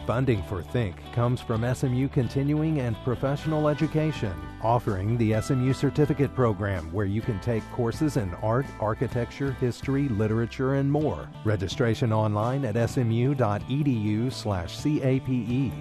Funding for Think comes from SMU Continuing and Professional Education, offering the SMU Certificate Program, where you can take courses in art, architecture, history, literature, and more. Registration online at smu.edu/CAPE.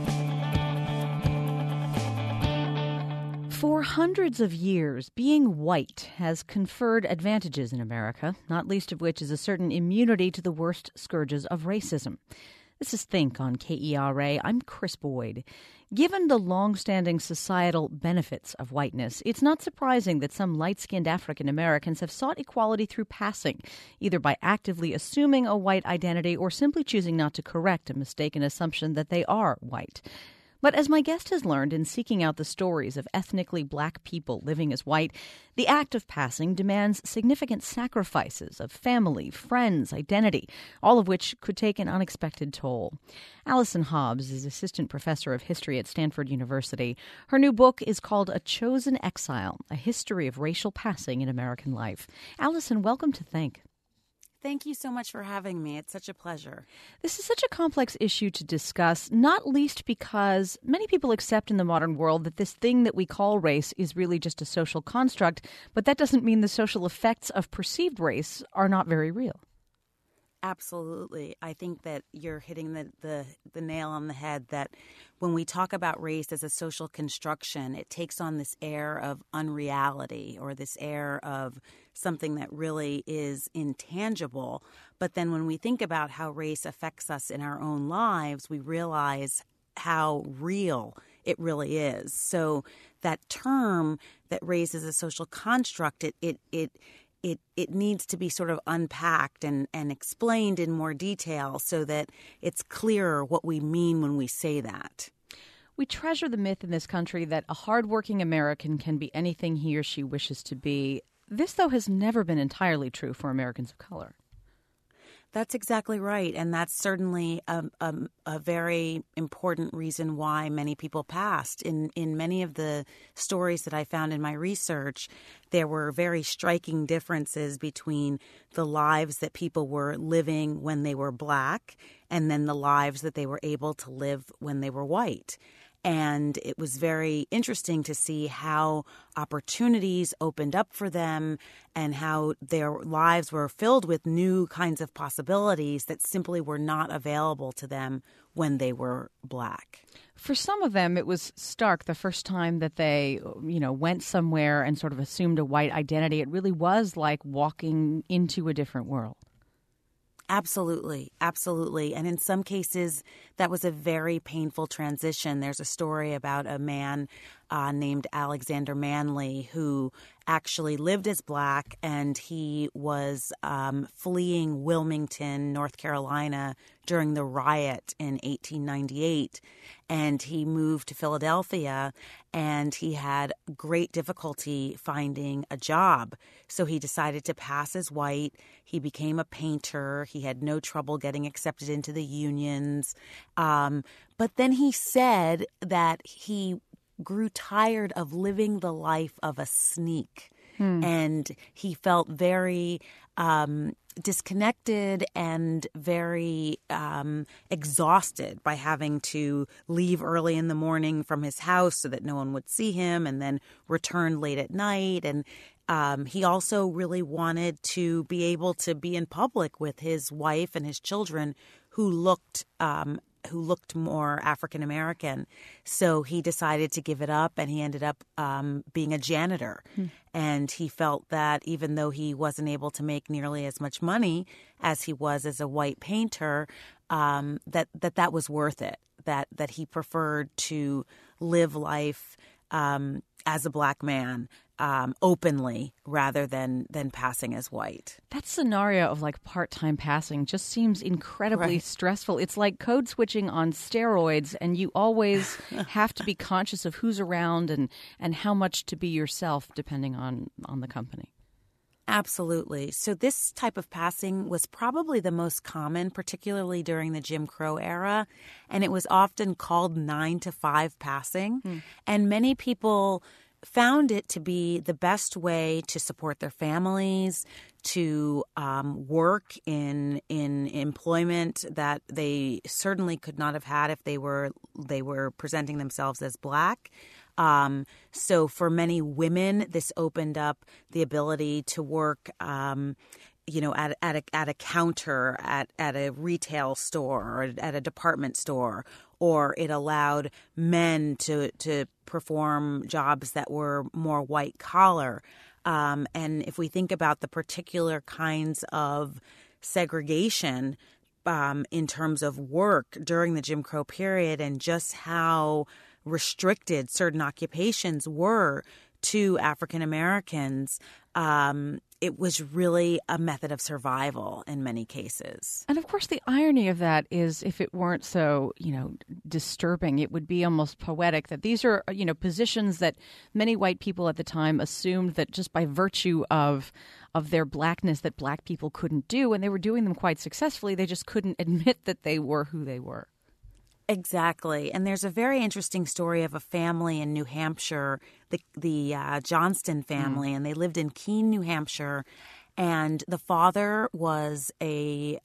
For hundreds of years, being white has conferred advantages in America, not least of which is a certain immunity to the worst scourges of racism. This is Think on KERA. I'm Chris Boyd. Given the long-standing societal benefits of whiteness, it's not surprising that some light-skinned African Americans have sought equality through passing, either by actively assuming a white identity or simply choosing not to correct a mistaken assumption that they are white. But as my guest has learned in seeking out the stories of ethnically black people living as white, the act of passing demands significant sacrifices of family, friends, identity, all of which could take an unexpected toll. Allison Hobbs is assistant professor of history at Stanford University. Her new book is called A Chosen Exile, A History of Racial Passing in American Life. Allison, welcome to Think. Thank you so much for having me. It's such a pleasure. This is such a complex issue to discuss, not least because many people accept in the modern world that this thing that we call race is really just a social construct, but that doesn't mean the social effects of perceived race are not very real. Absolutely. I think that you're hitting the nail on the head that when we talk about race as a social construction, it takes on this air of unreality or this air of something that really is intangible. But then when we think about how race affects us in our own lives, we realize how real it really is. So that term that race is a social construct, it needs to be sort of unpacked and explained in more detail so that it's clearer what we mean when we say that. We treasure the myth in this country that a hardworking American can be anything he or she wishes to be. This, though, has never been entirely true for Americans of color. That's exactly right. And that's certainly a very important reason why many people passed. In many of the stories that I found in my research, there were very striking differences between the lives that people were living when they were black and then the lives that they were able to live when they were white. And it was very interesting to see how opportunities opened up for them and how their lives were filled with new kinds of possibilities that simply were not available to them when they were black. For some of them, it was stark the first time that they, went somewhere and sort of assumed a white identity. It really was like walking into a different world. Absolutely. Absolutely. And in some cases, that was a very painful transition. There's a story about a man named Alexander Manley who actually lived as black, and he was fleeing Wilmington, North Carolina during the riot in 1898. And he moved to Philadelphia, and he had great difficulty finding a job. So he decided to pass as white. He became a painter. He had no trouble getting accepted into the unions. But then he said that he grew tired of living the life of a sneak. And he felt very disconnected and very exhausted by having to leave early in the morning from his house so that no one would see him and then return late at night. And he also really wanted to be able to be in public with his wife and his children who looked more African American. So he decided to give it up, and he ended up being a janitor. And he felt that even though he wasn't able to make nearly as much money as he was as a white painter, that was worth it, that he preferred to live life as a black man openly rather than passing as white. That scenario of like part-time passing just seems incredibly stressful. It's like code switching on steroids, and you always have to be conscious of who's around and how much to be yourself depending on the company. Absolutely. So this type of passing was probably the most common, particularly during the Jim Crow era, and it was often called 9-to-5 passing. And many people found it to be the best way to support their families, to work in employment that they certainly could not have had if they were presenting themselves as Black. So for many women, this opened up the ability to work, at a counter at a retail store or at a department store, or it allowed men to perform jobs that were more white collar. And if we think about the particular kinds of segregation in terms of work during the Jim Crow period and just how restricted certain occupations were to African Americans, it was really a method of survival in many cases. And of course, the irony of that is if it weren't so, disturbing, it would be almost poetic that these are, positions that many white people at the time assumed that just by virtue of their Blackness that Black people couldn't do, and they were doing them quite successfully. They just couldn't admit that they were who they were. Exactly. And there's a very interesting story of a family in New Hampshire, the Johnston family, and they lived in Keene, New Hampshire. And the father was a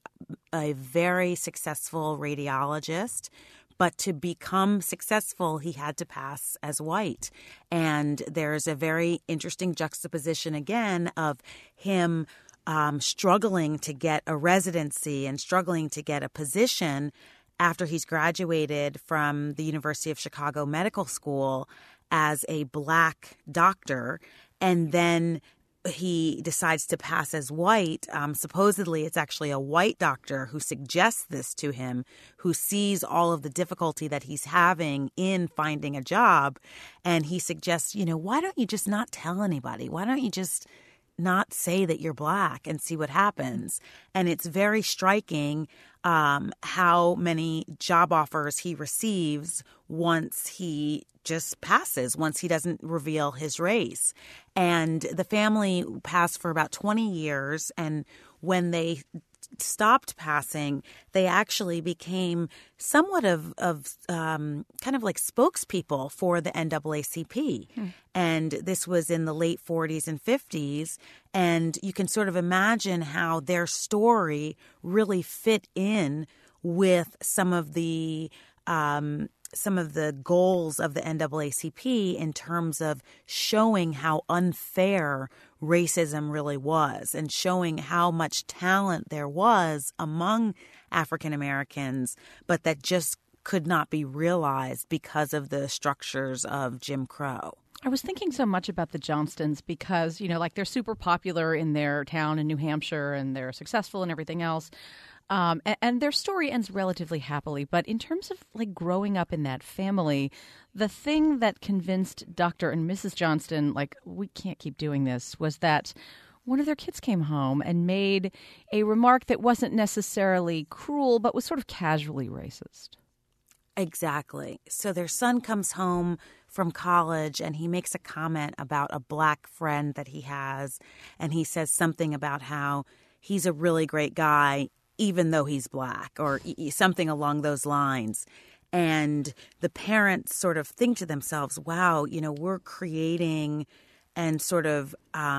very successful radiologist, but to become successful, he had to pass as white. And there's a very interesting juxtaposition again of him struggling to get a residency and struggling to get a position after he's graduated from the University of Chicago Medical School as a Black doctor, and then he decides to pass as white. Supposedly, it's actually a white doctor who suggests this to him, who sees all of the difficulty that he's having in finding a job, and he suggests, why don't you just not tell anybody? Why don't you just not say that you're Black and see what happens? And it's very striking how many job offers he receives once he just passes, once he doesn't reveal his race. And the family passed for about 20 years, and when they stopped passing, they actually became somewhat of kind of like spokespeople for the NAACP. And this was in the late 40s and 50s. And you can sort of imagine how their story really fit in with some of the goals of the NAACP in terms of showing how unfair racism really was and showing how much talent there was among African Americans, but that just could not be realized because of the structures of Jim Crow. I was thinking so much about the Johnstons because, they're super popular in their town in New Hampshire and they're successful and everything else. And their story ends relatively happily. But in terms of growing up in that family, the thing that convinced Dr. and Mrs. Johnston, we can't keep doing this, was that one of their kids came home and made a remark that wasn't necessarily cruel, but was sort of casually racist. Exactly. So their son comes home from college and he makes a comment about a Black friend that he has. And he says something about how he's a really great guy, even though he's Black, or something along those lines. And the parents sort of think to themselves, wow, we're creating and sort of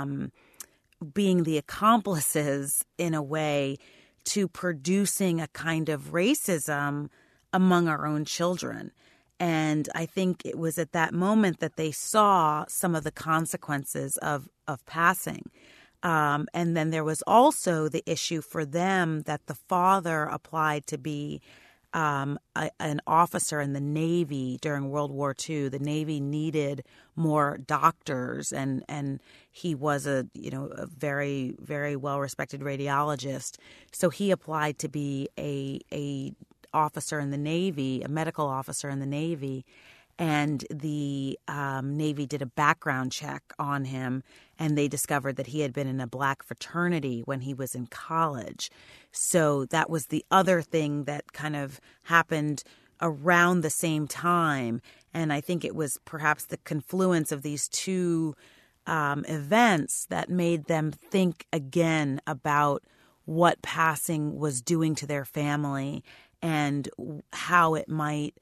being the accomplices in a way to producing a kind of racism among our own children. And I think it was at that moment that they saw some of the consequences of passing. And then there was also the issue for them that the father applied to be an officer in the Navy during World War II. The Navy needed more doctors, and he was a very, very well-respected radiologist. So he applied to be a officer in the Navy, a medical officer in the Navy. And the Navy did a background check on him, and they discovered that he had been in a Black fraternity when he was in college. So that was the other thing that kind of happened around the same time. And I think it was perhaps the confluence of these two events that made them think again about what passing was doing to their family and how it might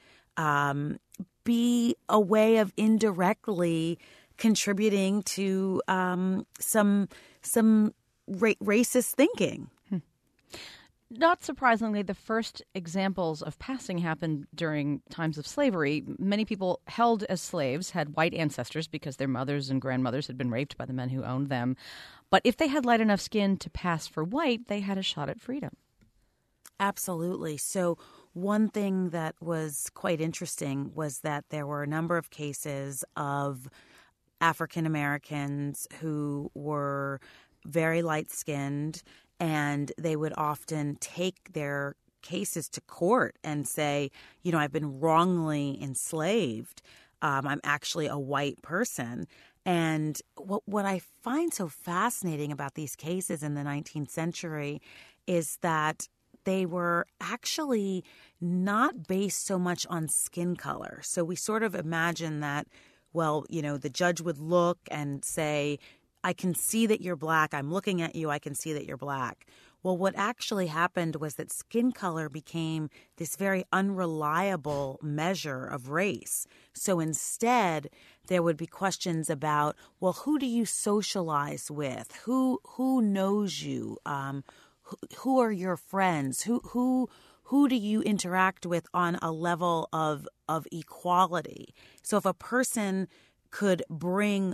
be a way of indirectly contributing to some racist thinking. Not surprisingly, the first examples of passing happened during times of slavery. Many people held as slaves had white ancestors because their mothers and grandmothers had been raped by the men who owned them. But if they had light enough skin to pass for white, they had a shot at freedom. Absolutely. So one thing that was quite interesting was that there were a number of cases of African Americans who were very light-skinned, and they would often take their cases to court and say, you know, I've been wrongly enslaved. I'm actually a white person. And what I find so fascinating about these cases in the 19th century is that they were actually not based so much on skin color. So we sort of imagine that, well, you know, the judge would look and say, I can see that you're black. I'm looking at you. I can see that you're black. Well, what actually happened was that skin color became this very unreliable measure of race. So instead, there would be questions about, well, who do you socialize with? Who knows you? Who are your friends? Who do you interact with on a level of equality? So if a person could bring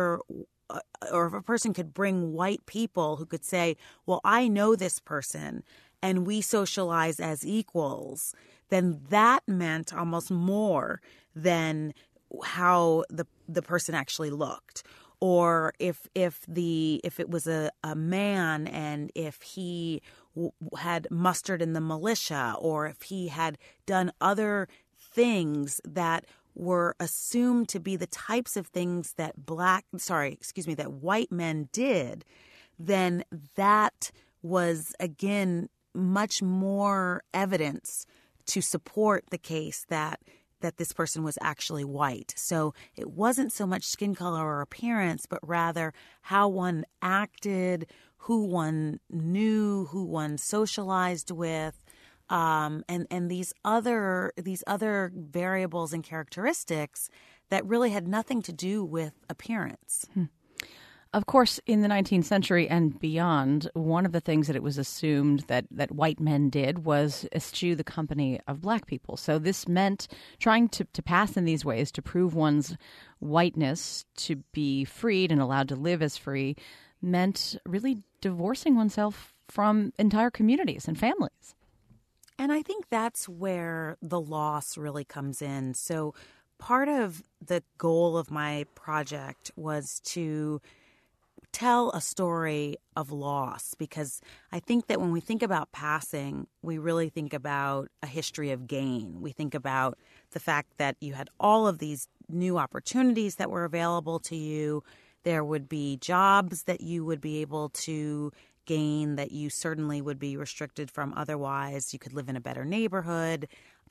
or if a person could bring white people who could say, well, I know this person and we socialize as equals, then that meant almost more than how the person actually looked. Or if it was a man and if he had mustered in the militia, or if he had done other things that were assumed to be the types of things that that white men did, then that was, again, much more evidence to support the case that this person was actually white. So it wasn't so much skin color or appearance, but rather how one acted, who one knew, who one socialized with, and these other variables and characteristics that really had nothing to do with appearance. Of course, in the 19th century and beyond, one of the things that it was assumed that white men did was eschew the company of black people. So this meant trying to pass in these ways to prove one's whiteness, to be freed and allowed to live as free, meant really divorcing oneself from entire communities and families. And I think that's where the loss really comes in. So part of the goal of my project was to tell a story of loss, because I think that when we think about passing, we really think about a history of gain. We think about the fact that you had all of these new opportunities that were available to you. There would be jobs that you would be able to gain that you certainly would be restricted from otherwise. You could live in a better neighborhood.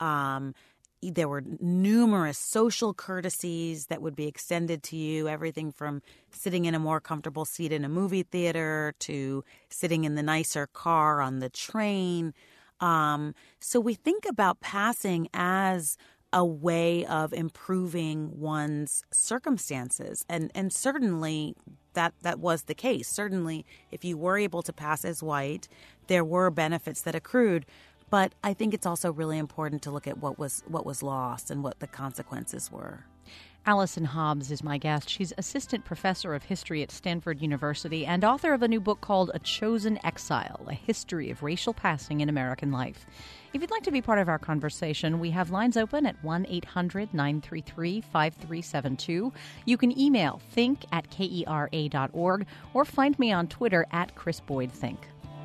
There were numerous social courtesies that would be extended to you, everything from sitting in a more comfortable seat in a movie theater to sitting in the nicer car on the train. So we think about passing as a way of improving one's circumstances. And certainly that was the case. Certainly, if you were able to pass as white, there were benefits that accrued. But I think it's also really important to look at what was lost and what the consequences were. Allison Hobbs is my guest. She's assistant professor of history at Stanford University and author of a new book called A Chosen Exile, A History of Racial Passing in American Life. If you'd like to be part of our conversation, we have lines open at 1-800-933-5372. You can email think@kera.org or find me on Twitter @ChrisBoydThink.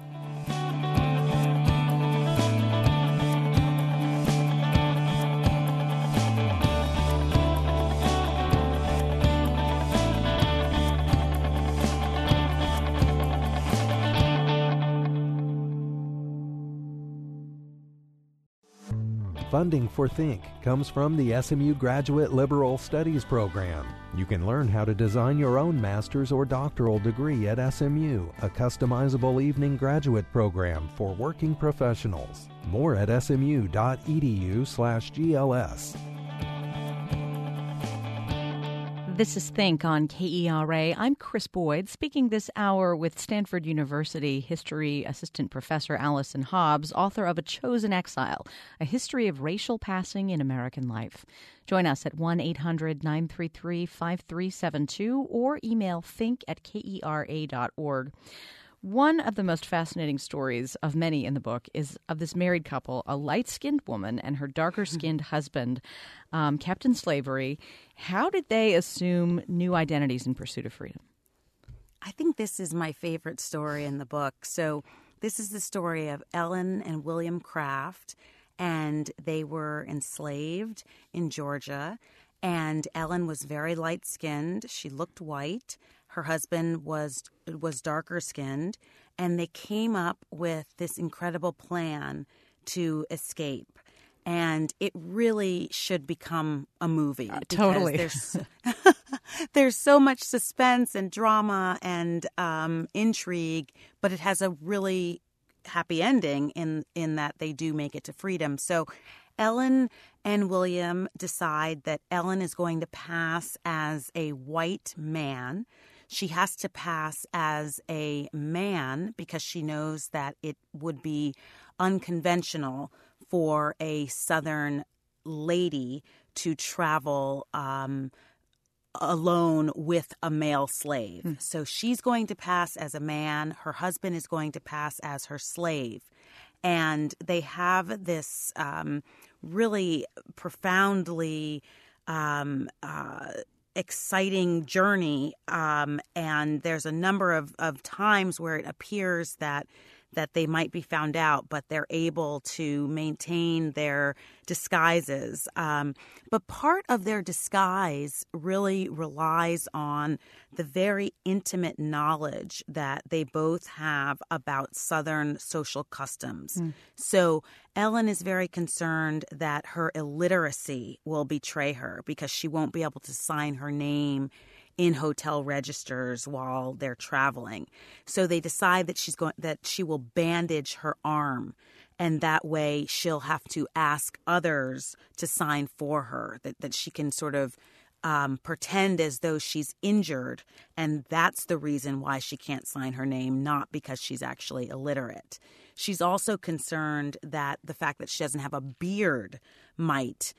Funding for Think comes from the SMU Graduate Liberal Studies Program. You can learn how to design your own master's or doctoral degree at SMU, a customizable evening graduate program for working professionals. More at smu.edu/GLS. This is Think on KERA. I'm Chris Boyd, speaking this hour with Stanford University history assistant professor Allison Hobbs, author of A Chosen Exile, A History of Racial Passing in American Life. Join us at 1-800-933-5372 or email think@kera.org. One of the most fascinating stories of many in the book is of this married couple, a light-skinned woman and her darker-skinned husband, Captain Slavery. How did they assume new identities in pursuit of freedom? I think this is my favorite story in the book. So this is the story of Ellen and William Craft, and they were enslaved in Georgia. And Ellen was very light-skinned. She looked white. Her husband was darker skinned, and they came up with this incredible plan to escape. And it really should become a movie. Totally. There's so much suspense and drama and intrigue, but it has a really happy ending in that they do make it to freedom. So Ellen and William decide that Ellen is going to pass as a white man. She has to pass as a man because she knows that it would be unconventional for a Southern lady to travel alone with a male slave. So she's going to pass as a man. Her husband is going to pass as her slave. And they have this really profoundly exciting journey, and there's a number of times where it appears that they might be found out, but they're able to maintain their disguises. But part of their disguise really relies on the very intimate knowledge that they both have about Southern social customs. So Ellen is very concerned that her illiteracy will betray her because she won't be able to sign her name in hotel registers while they're traveling. So they decide that she will bandage her arm, and that way she'll have to ask others to sign for her, that she can sort of pretend as though she's injured, and that's the reason why she can't sign her name, not because she's actually illiterate. She's also concerned that the fact that she doesn't have a beard might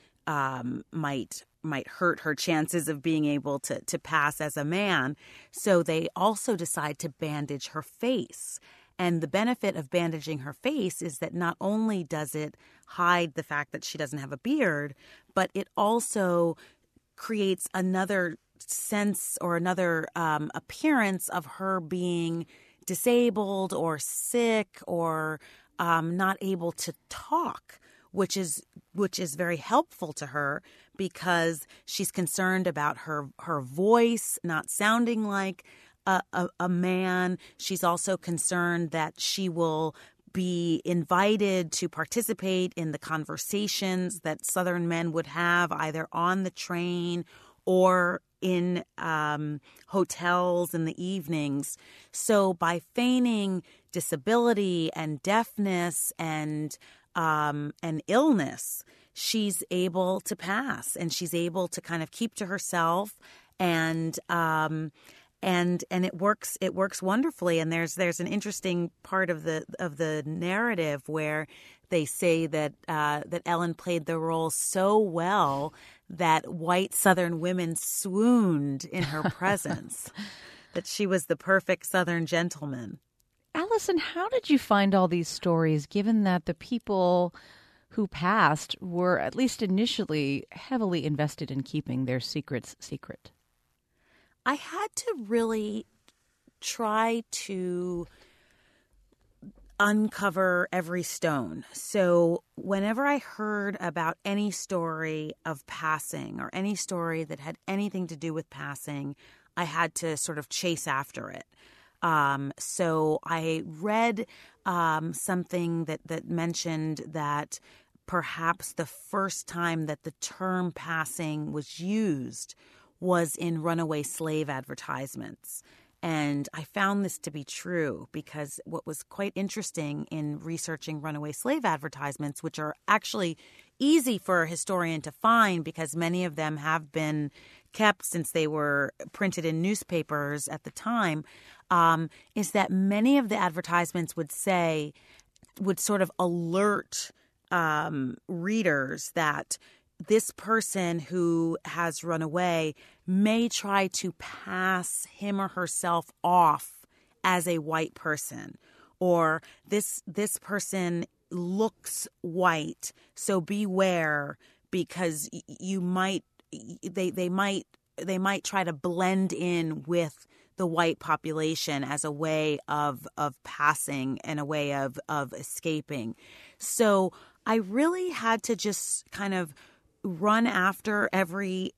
hurt her chances of being able to pass as a man. So they also decide to bandage her face. And the benefit of bandaging her face is that not only does it hide the fact that she doesn't have a beard, but it also creates another sense or another appearance of her being disabled or sick or not able to talk, which is very helpful to her because she's concerned about her voice not sounding like a man. She's also concerned that she will be invited to participate in the conversations that Southern men would have either on the train or in hotels in the evenings. So by feigning disability and deafness and illness, she's able to pass, and she's able to kind of keep to herself, and it works wonderfully. And there's an interesting part of the narrative where they say that Ellen played the role so well that white Southern women swooned in her presence, that she was the perfect Southern gentleman. Allison, how did you find all these stories, given that the people who passed were, at least initially, heavily invested in keeping their secrets secret? I had to really try to uncover every stone. So whenever I heard about any story of passing or any story that had anything to do with passing, I had to sort of chase after it. So I read something that mentioned that perhaps the first time that the term passing was used was in runaway slave advertisements. And I found this to be true because what was quite interesting in researching runaway slave advertisements, which are actually easy for a historian to find because many of them have been kept since they were printed in newspapers at the time, is that many of the advertisements would sort of alert readers that this person who has run away may try to pass him or herself off as a white person, or this person looks white, so beware, because they might try to blend in with the white population as a way of passing and a way of escaping. So I really had to just kind of run after every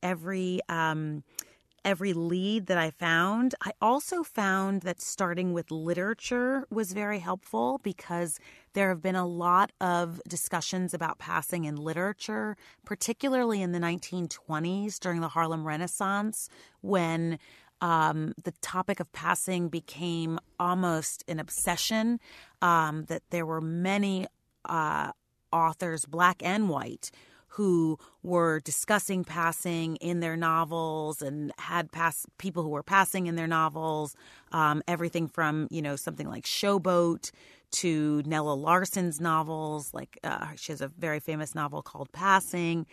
lead that I found. I also found that starting with literature was very helpful, because there have been a lot of discussions about passing in literature, particularly in the 1920s during the Harlem Renaissance, when the topic of passing became almost an obsession, that there were many authors, black and white, who were discussing passing in their novels and had people who were passing in their novels, everything from, something like Showboat to Nella Larsen's novels. Like she has a very famous novel called Passing.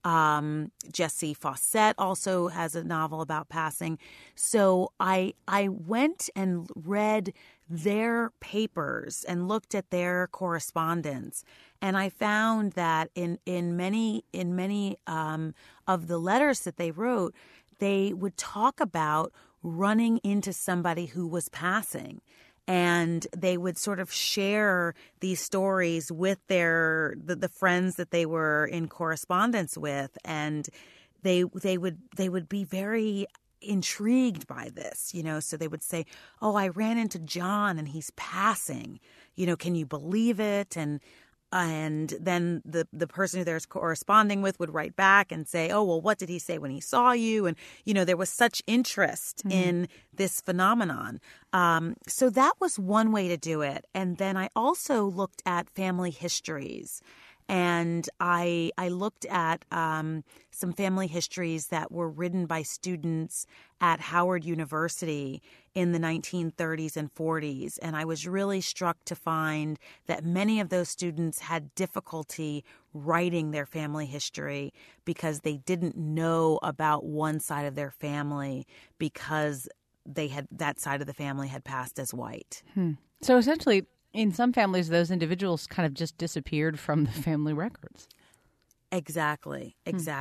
Jessie Fauset also has a novel about passing. So I went and read their papers and looked at their correspondence, and I found that in many of the letters that they wrote, they would talk about running into somebody who was passing. And they would sort of share these stories with the friends that they were in correspondence with, and they would be very intrigued by this, So they would say, "Oh, I ran into John, and he's passing. Can you believe it?" And then the person who they're corresponding with would write back and say, "Oh, well, what did he say when he saw you?" And, there was such interest in this phenomenon. So that was one way to do it. And then I also looked at family histories. And I looked at some family histories that were written by students at Howard University in the 1930s and 40s. And I was really struck to find that many of those students had difficulty writing their family history because they didn't know about one side of their family, because that side of the family had passed as white. So essentially, in some families, those individuals kind of just disappeared from the family records. Exactly.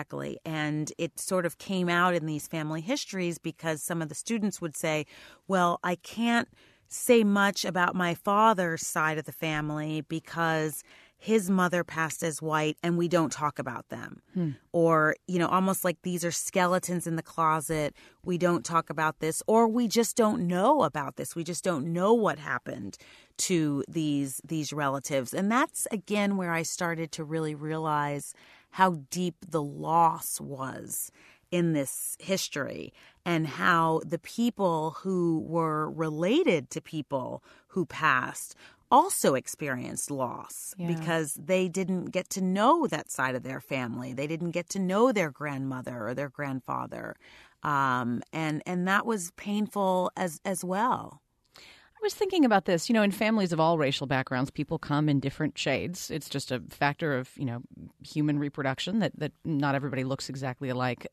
And it sort of came out in these family histories because some of the students would say, well, I can't say much about my father's side of the family because his mother passed as white and we don't talk about them. Or, almost like these are skeletons in the closet. We don't talk about this, or we just don't know about this. We just don't know what happened to these relatives. And that's, again, where I started to really realize how deep the loss was in this history, and how the people who were related to people who passed also experienced loss because they didn't get to know that side of their family. They didn't get to know their grandmother or their grandfather. And that was painful as well. I was thinking about this, in families of all racial backgrounds, people come in different shades. It's just a factor of, human reproduction that not everybody looks exactly alike.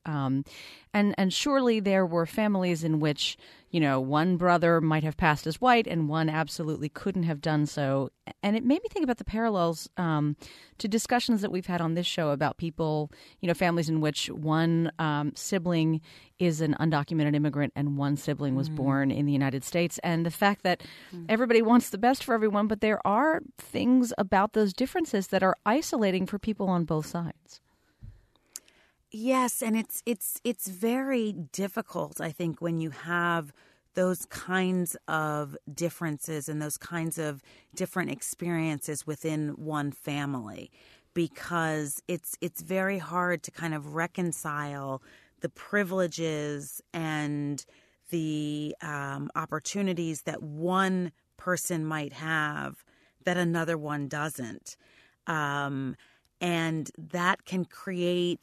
And surely there were families in which, one brother might have passed as white and one absolutely couldn't have done so. And it made me think about the parallels to discussions that we've had on this show about people, families in which one sibling is an undocumented immigrant and one sibling was born in the United States. And the fact that everybody wants the best for everyone, but there are things about those differences that are isolating for people on both sides. Yes, and it's very difficult, I think, when you have those kinds of differences and those kinds of different experiences within one family, because it's very hard to kind of reconcile the privileges and the opportunities that one person might have that another one doesn't. And that can create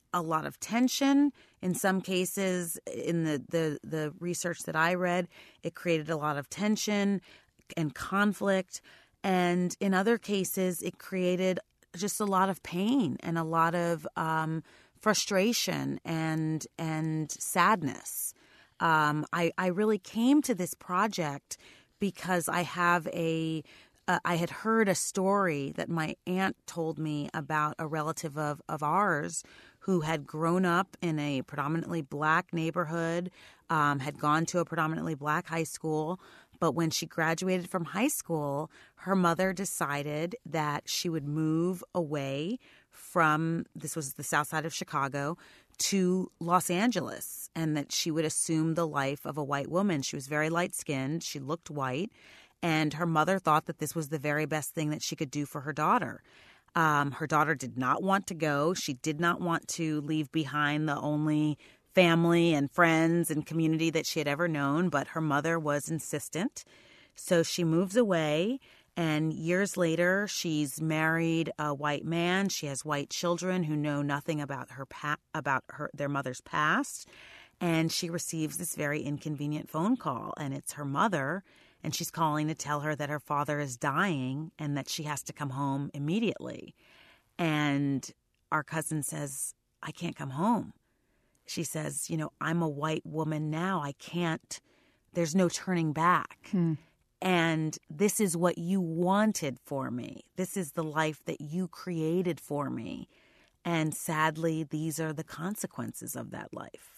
a lot of tension. In some cases, in the research that I read, it created a lot of tension and conflict. And in other cases, it created just a lot of pain and a lot of frustration and sadness. I really came to this project because I had heard a story that my aunt told me about a relative of ours who had grown up in a predominantly black neighborhood, had gone to a predominantly black high school. But when she graduated from high school, her mother decided that she would move away from, this was the south side of Chicago, to Los Angeles, and that she would assume the life of a white woman. She was very light-skinned. She looked white. And her mother thought that this was the very best thing that she could do for her daughter. Her daughter did not want to go. She did not want to leave behind the only family and friends and community that she had ever known, but her mother was insistent. So she moves away, and years later, she's married a white man. She has white children who know nothing about their mother's past, and she receives this very inconvenient phone call, and it's her mother. And she's calling to tell her that her father is dying and that she has to come home immediately. And our cousin says, I can't come home. She says, I'm a white woman now. I can't, there's no turning back. And this is what you wanted for me. This is the life that you created for me. And sadly, these are the consequences of that life.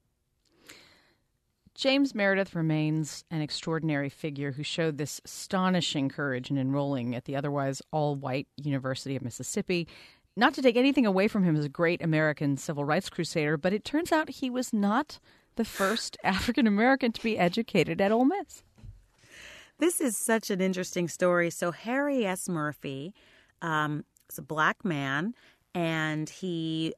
James Meredith remains an extraordinary figure who showed this astonishing courage in enrolling at the otherwise all-white University of Mississippi. Not to take anything away from him as a great American civil rights crusader, but it turns out he was not the first African-American to be educated at Ole Miss. This is such an interesting story. So Harry S. Murphy was a black man, and he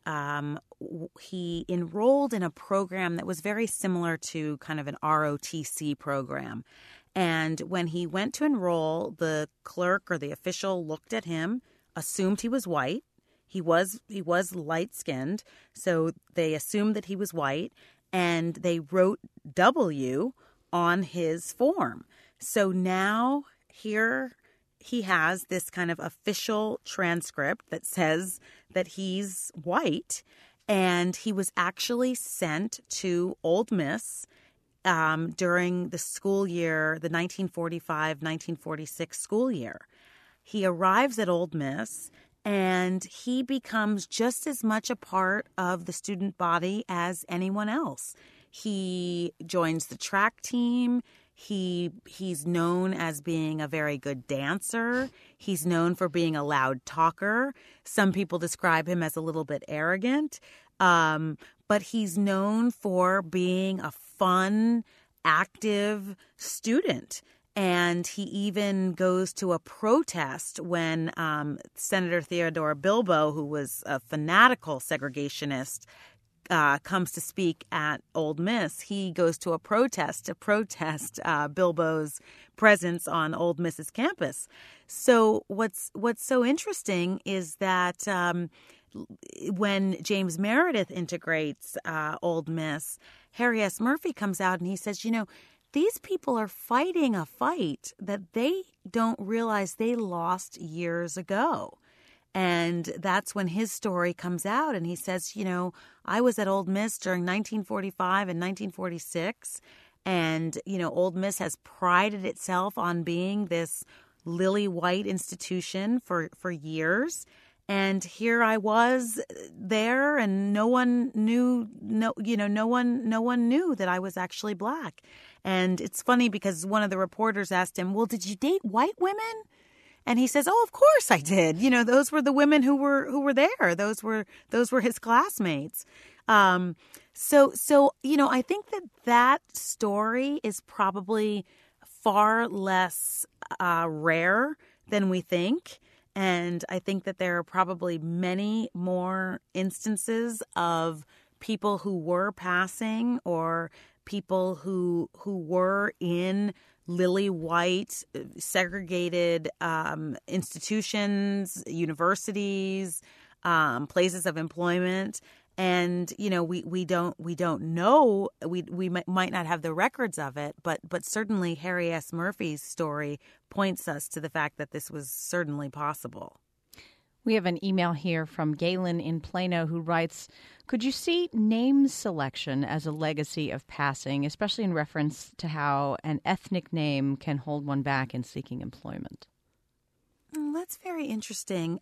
enrolled in a program that was very similar to kind of an ROTC program. And when he went to enroll, the clerk or the official looked at him, assumed he was white. He was light-skinned, so they assumed that he was white, and they wrote W on his form. So now here he has this kind of official transcript that says that he's white, and he was actually sent to Ole Miss during the school year, the 1945-1946 school year. He arrives at Ole Miss, and he becomes just as much a part of the student body as anyone else. He joins the track team. He's known as being a very good dancer. He's known for being a loud talker. Some people describe him as a little bit arrogant, but he's known for being a fun, active student. And he even goes to a protest when Senator Theodore Bilbo, who was a fanatical segregationist, comes to speak at Ole Miss. He goes to a protest Bilbo's presence on Ole Miss's campus. So what's so interesting is that when James Meredith integrates Ole Miss, Harry S. Murphy comes out and he says, these people are fighting a fight that they don't realize they lost years ago. And that's when his story comes out. And he says, I was at Ole Miss during 1945 and 1946. And, Ole Miss has prided itself on being this lily white institution for years. And here I was there, and no one knew that I was actually black. And it's funny because one of the reporters asked him, well, did you date white women? And he says, oh, of course I did. Those were the women who were there. Those were his classmates. I think that story is probably far less rare than we think. And I think that there are probably many more instances of people who were passing or people who were in lily white, segregated institutions, universities, places of employment, And, we don't know, we might not have the records of it, but certainly Harry S. Murphy's story points us to the fact that this was certainly possible. We have an email here from Galen in Plano who writes, could you see name selection as a legacy of passing, especially in reference to how an ethnic name can hold one back in seeking employment? That's very interesting.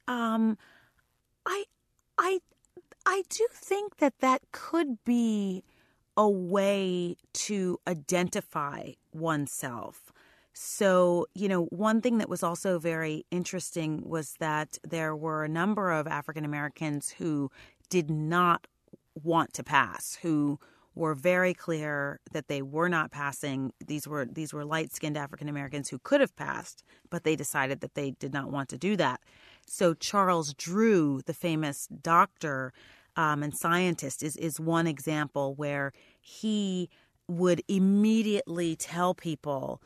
I do think that could be a way to identify oneself. So, one thing that was also very interesting was that there were a number of African Americans who did not want to pass, who were very clear that they were not passing. These were light-skinned African Americans who could have passed, but they decided that they did not want to do that. So Charles Drew, the famous doctor and scientist, is one example where he would immediately tell people,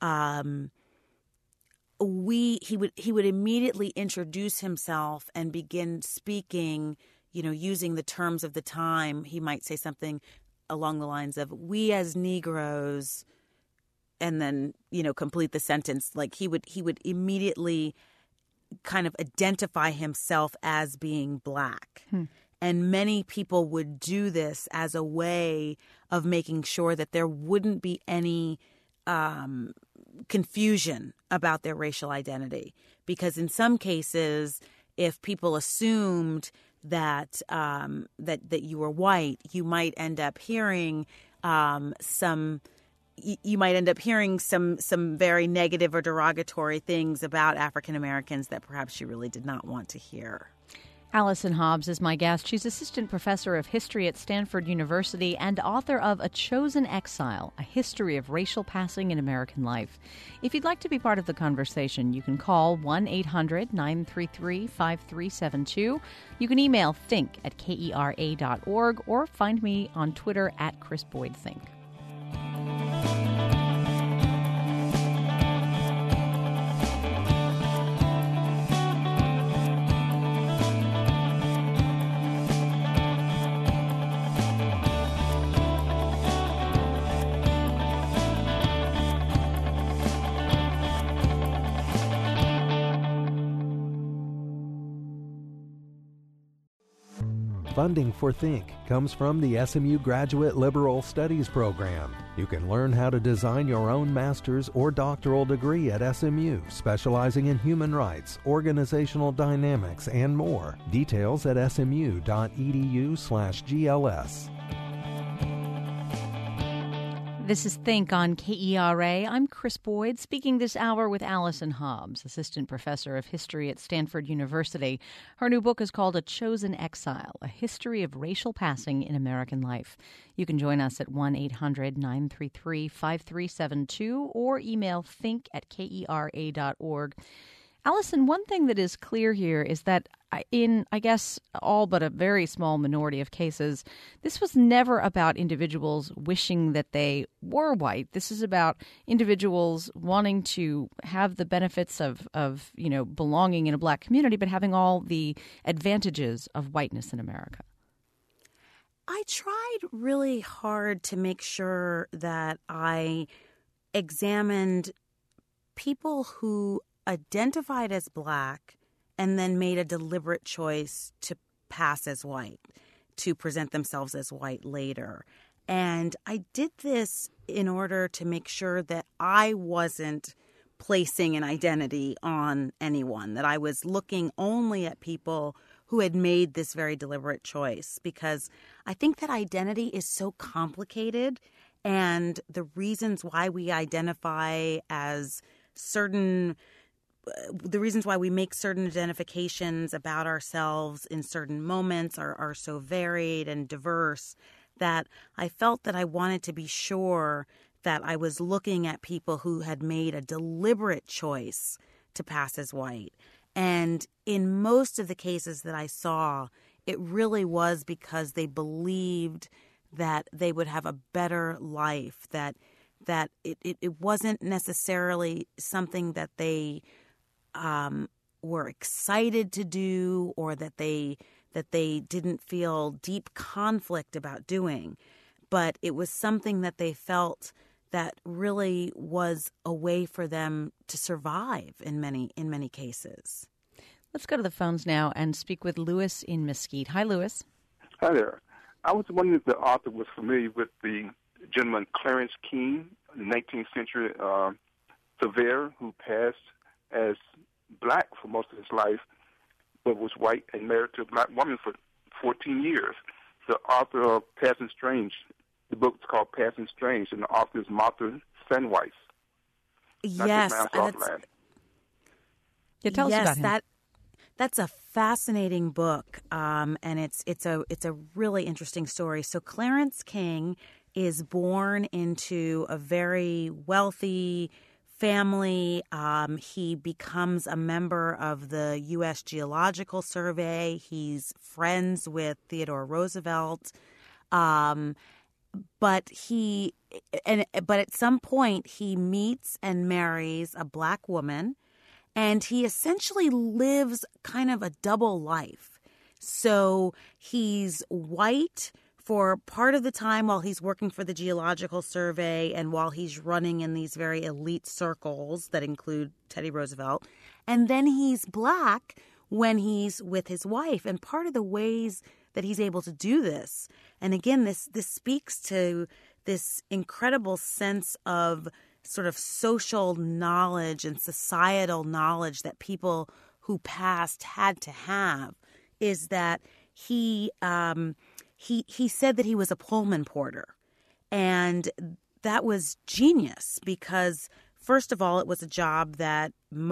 he would immediately introduce himself and begin speaking, using the terms of the time. He might say something along the lines of, we as Negroes, and then, complete the sentence. Like he would immediately kind of identify himself as being Black. And many people would do this as a way of making sure that there wouldn't be any confusion about their racial identity. Because in some cases, if people assumed that that you were white, you might end up hearing some very negative or derogatory things about African Americans that perhaps you really did not want to hear. Allison Hobbs is my guest. She's assistant professor of history at Stanford University and author of A Chosen Exile, A History of Racial Passing in American Life. If you'd like to be part of the conversation, you can call 1-800-933-5372. You can email think@kera.org or find me on Twitter @ChrisBoydThink. Funding for Think comes from the SMU Graduate Liberal Studies Program. You can learn how to design your own master's or doctoral degree at SMU, specializing in human rights, organizational dynamics, and more. Details at smu.edu/GLS. This is Think on KERA. I'm Chris Boyd, speaking this hour with Allison Hobbs, assistant professor of history at Stanford University. Her new book is called A Chosen Exile, A History of Racial Passing in American Life. You can join us at 1-800-933-5372 or email think@kera.org. Allison, one thing that is clear here is that in, I guess, all but a very small minority of cases, this was never about individuals wishing that they were white. This is about individuals wanting to have the benefits of belonging in a Black community, but having all the advantages of whiteness in America. I tried really hard to make sure that I examined people who identified as Black and then made a deliberate choice to pass as white, to present themselves as white later. And I did this in order to make sure that I wasn't placing an identity on anyone, that I was looking only at people who had made this very deliberate choice, because I think that identity is so complicated, and the reasons why we identify as the reasons why we make certain identifications about ourselves in certain moments are so varied and diverse that I felt that I wanted to be sure that I was looking at people who had made a deliberate choice to pass as white. And in most of the cases that I saw, it really was because they believed that they would have a better life, that it wasn't necessarily something that they were excited to do, or that they that they didn't feel deep conflict about doing, but it was something that they felt that really was a way for them to survive in many cases. Let's go to the phones now and speak with Lewis in Mesquite. Hi, Lewis. Hi there. I was wondering if the author was familiar with the gentleman Clarence King, 19th century surveyor who passed as black for most of his life, but was white and married to a black woman for 14 years. The author of Passing Strange. The book is called Passing Strange, and the author is Martha Sandweiss. Yes, tell us about him. That's a fascinating book, and it's a really interesting story. So Clarence King is born into a very wealthy family. He becomes a member of the U.S. Geological Survey. He's friends with Theodore Roosevelt. But at some point he meets and marries a black woman, and he essentially lives kind of a double life. So he's white for part of the time while he's working for the Geological Survey and while he's running in these very elite circles that include Teddy Roosevelt. And then he's black when he's with his wife. And part of the ways that he's able to do this, and again, this speaks to this incredible sense of sort of social knowledge and societal knowledge that people who passed had to have, is that he said that he was a Pullman porter. And that was genius because, first of all, it was a job that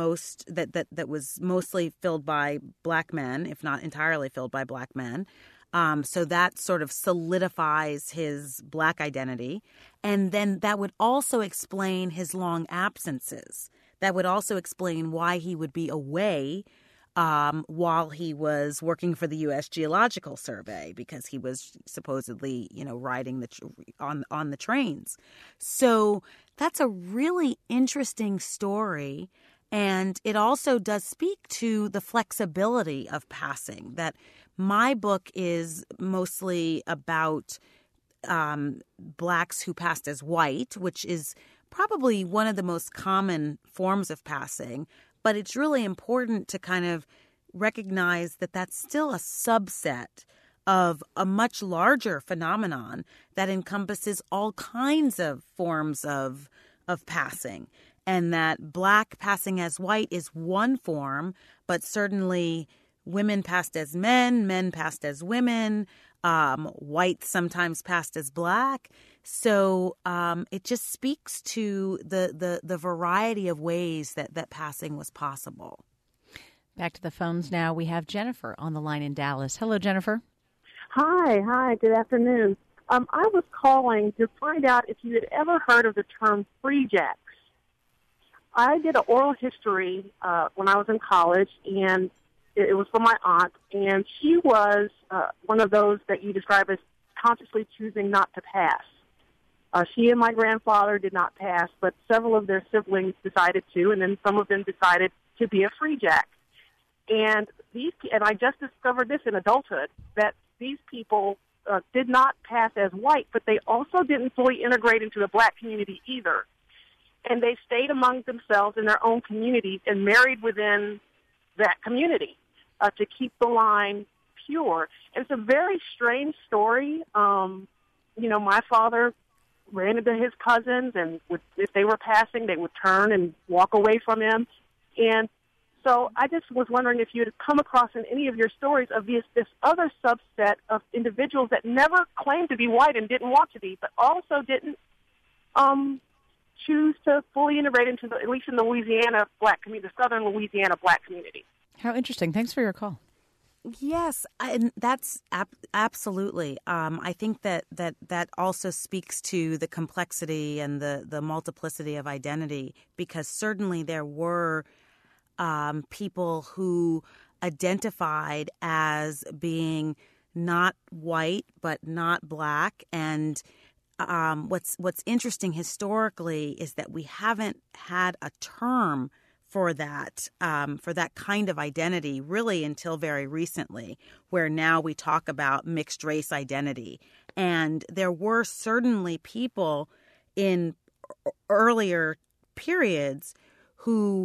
was mostly filled by black men, if not entirely filled by black men. So that sort of solidifies his black identity. And then that would also explain his long absences. That would also explain why he would be away while he was working for the U.S. Geological Survey, because he was supposedly, riding on the trains. So that's a really interesting story. And it also does speak to the flexibility of passing, that my book is mostly about blacks who passed as white, which is probably one of the most common forms of passing. But it's really important to kind of recognize that that's still a subset of a much larger phenomenon that encompasses all kinds of forms of passing. And that black passing as white is one form, but certainly women passed as men passed as women, white sometimes passed as black. So it just speaks to the variety of ways that passing was possible. Back to the phones now. We have Jennifer on the line in Dallas. Hello, Jennifer. Hi, good afternoon. I was calling to find out if you had ever heard of the term free jacks. I did an oral history when I was in college, and it was for my aunt, and she was one of those that you describe as consciously choosing not to pass. She and my grandfather did not pass, but several of their siblings decided to, and then some of them decided to be a free jack. And I just discovered this in adulthood, that these people did not pass as white, but they also didn't fully integrate into the black community either. And they stayed among themselves in their own communities and married within that community to keep the line pure. And it's a very strange story. My father ran into his cousins, and if they were passing, they would turn and walk away from him. And so I just was wondering if you had come across in any of your stories of this other subset of individuals that never claimed to be white and didn't want to be, but also didn't choose to fully integrate into at least in the Louisiana black community, the southern Louisiana black community. How interesting. Thanks for your call. Yes, and that's absolutely. I think that also speaks to the complexity and the multiplicity of identity, because certainly there were people who identified as being not white but not black. And what's interesting historically is that we haven't had a term for that kind of identity really until very recently, where now we talk about mixed race identity. And there were certainly people in earlier periods who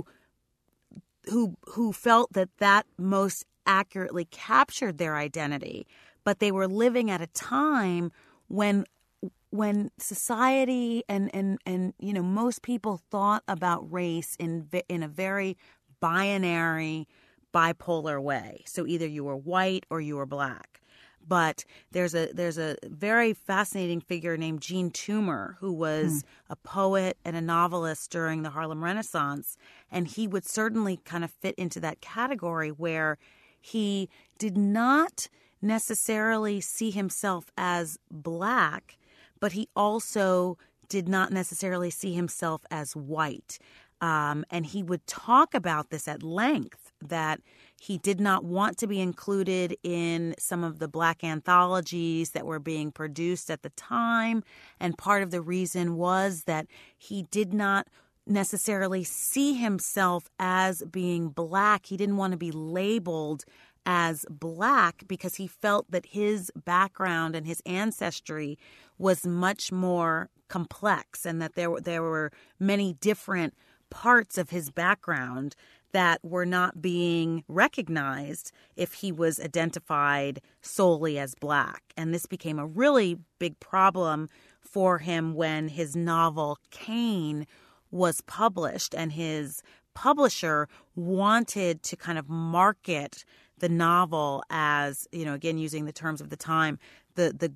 felt that most accurately captured their identity, but they were living at a time when society and most people thought about race in a very binary, bipolar way. So either you were white or you were black. But there's a very fascinating figure named Jean Toomer, who was a poet and a novelist during the Harlem Renaissance, and he would certainly kind of fit into that category where he did not necessarily see himself as black, but he also did not necessarily see himself as white. And he would talk about this at length, that he did not want to be included in some of the black anthologies that were being produced at the time. And part of the reason was that he did not necessarily see himself as being black. He didn't want to be labeled as black because he felt that his background and his ancestry was much more complex, and that there were many different parts of his background that were not being recognized if he was identified solely as black. And this became a really big problem for him when his novel Cain was published, and his publisher wanted to kind of market the novel as, again, using the terms of the time, that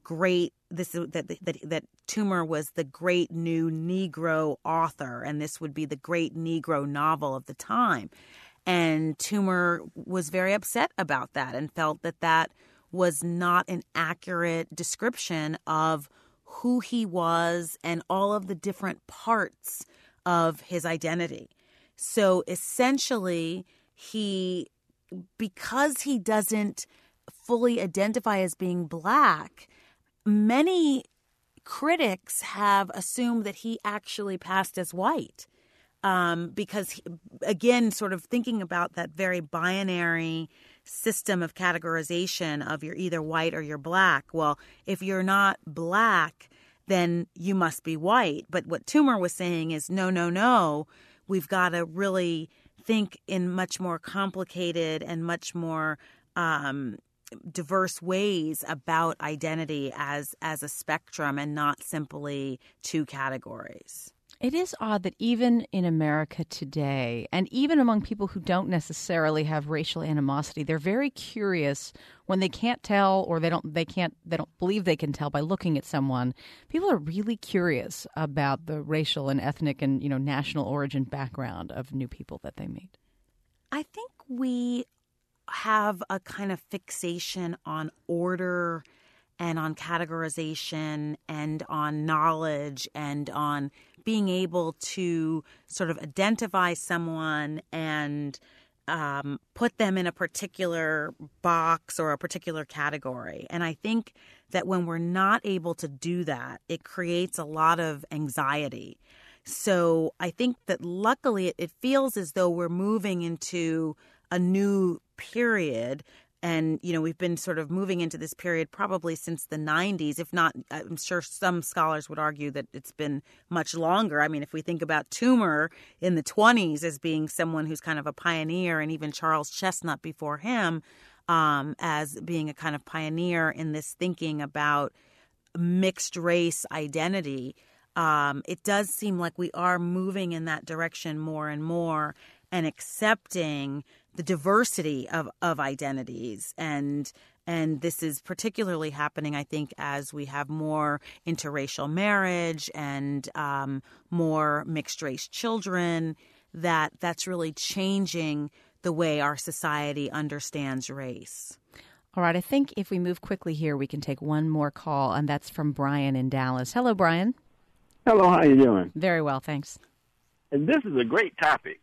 Toomer was the great new Negro author, and this would be the great Negro novel of the time. And Toomer was very upset about that and felt that was not an accurate description of who he was and all of the different parts of his identity. So essentially, because he doesn't fully identify as being black, many critics have assumed that he actually passed as white. Because, again, sort of thinking about that very binary system of categorization of you're either white or you're black. Well, if you're not black, then you must be white. But what Toomer was saying is, no, we've got to really think in much more complicated and much more diverse ways about identity as a spectrum and not simply two categories. It is odd that even in America today, and even among people who don't necessarily have racial animosity, they're very curious when they can't tell, or they don't believe they can tell by looking at someone. People are really curious about the racial and ethnic and national origin background of new people that they meet. I think we have a kind of fixation on order and on categorization and on knowledge and on being able to sort of identify someone and put them in a particular box or a particular category. And I think that when we're not able to do that, it creates a lot of anxiety. So I think that luckily it feels as though we're moving into a new period. And, we've been sort of moving into this period probably since the 90s. If not, I'm sure some scholars would argue that it's been much longer. I mean, if we think about Toomer in the 20s as being someone who's kind of a pioneer, and even Charles Chestnut before him as being a kind of pioneer in this thinking about mixed race identity, it does seem like we are moving in that direction more and more and accepting the diversity of identities. And this is particularly happening, I think, as we have more interracial marriage and more mixed-race children, that's really changing the way our society understands race. All right, I think if we move quickly here, we can take one more call, and that's from Brian in Dallas. Hello, Brian. Hello, how you doing? Very well, thanks. And this is a great topic.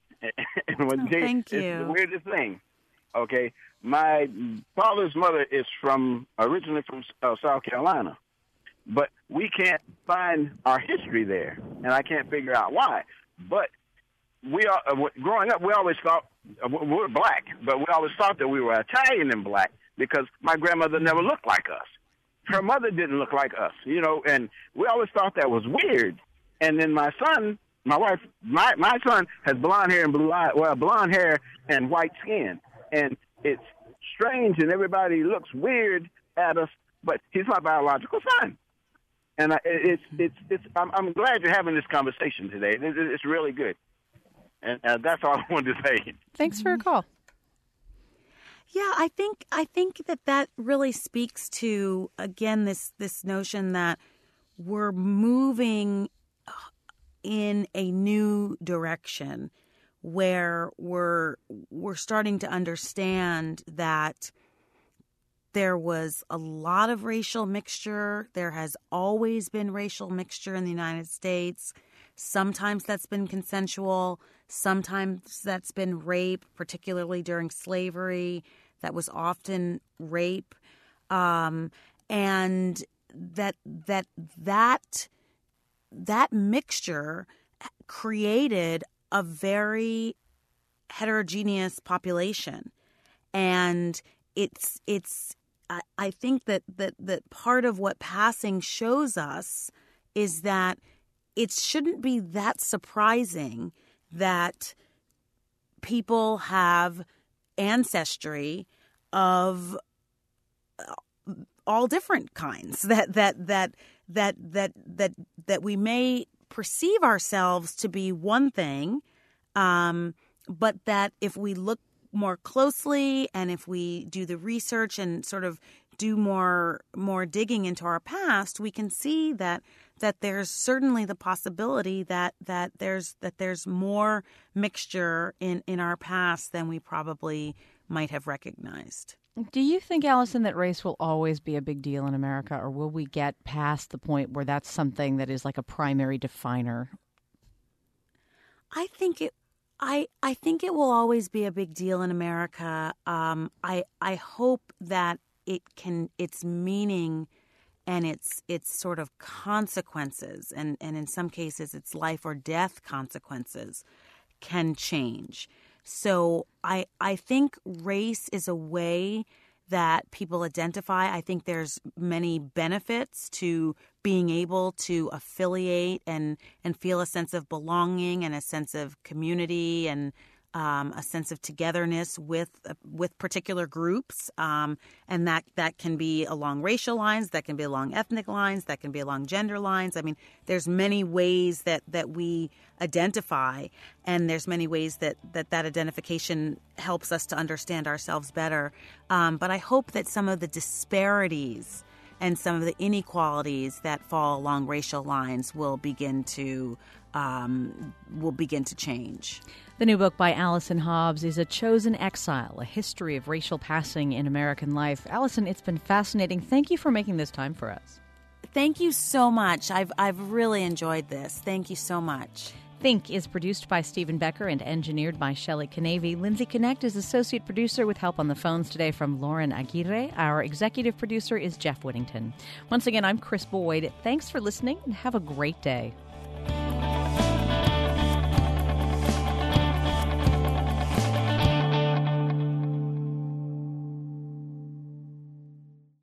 Thank you. It's the weirdest thing. Okay, my father's mother is originally from South Carolina, but we can't find our history there, and I can't figure out why. But growing up, we always thought we were black, but we always thought that we were Italian and black because my grandmother never looked like us. Her mother didn't look like us, and we always thought that was weird. And then my son has blonde hair and blonde hair and white skin, and it's strange, and everybody looks weird at us, but he's my biological son. And I'm glad you're having this conversation today. It's really good. And that's all I wanted to say. Thanks for your call. Yeah, I think that really speaks to, again, this notion that we're moving in a new direction where we're starting to understand that there was a lot of racial mixture. There has always been racial mixture in the United States. Sometimes that's been consensual. Sometimes that's been rape, particularly during slavery. That was often rape. And that mixture created a very heterogeneous population. And I think that part of what passing shows us is that it shouldn't be that surprising that people have ancestry of all different kinds, that we may perceive ourselves to be one thing, but that if we look more closely and if we do the research and sort of do more digging into our past, we can see that there's certainly the possibility that there's more mixture in our past than we probably might have recognized. Do you think, Allison, that race will always be a big deal in America, or will we get past the point where that's something that is like a primary definer? I think it will always be a big deal in America. I hope that its meaning and its sort of consequences, and in some cases its life or death consequences, can change. So I think race is a way that people identify. I think there's many benefits to being able to affiliate and feel a sense of belonging and a sense of community and a sense of togetherness with particular groups, and that can be along racial lines, that can be along ethnic lines, that can be along gender lines. I mean, there's many ways that we identify, and there's many ways that identification helps us to understand ourselves better. But I hope that some of the disparities and some of the inequalities that fall along racial lines will begin to change. The new book by Allison Hobbs is A Chosen Exile, A History of Racial Passing in American Life. Allison, it's been fascinating. Thank you for making this time for us. Thank you so much. I've really enjoyed this. Thank you so much. Think is produced by Stephen Becker and engineered by Shelley Canavy. Lindsay Connect is associate producer with help on the phones today from Lauren Aguirre. Our executive producer is Jeff Whittington. Once again, I'm Chris Boyd. Thanks for listening and have a great day.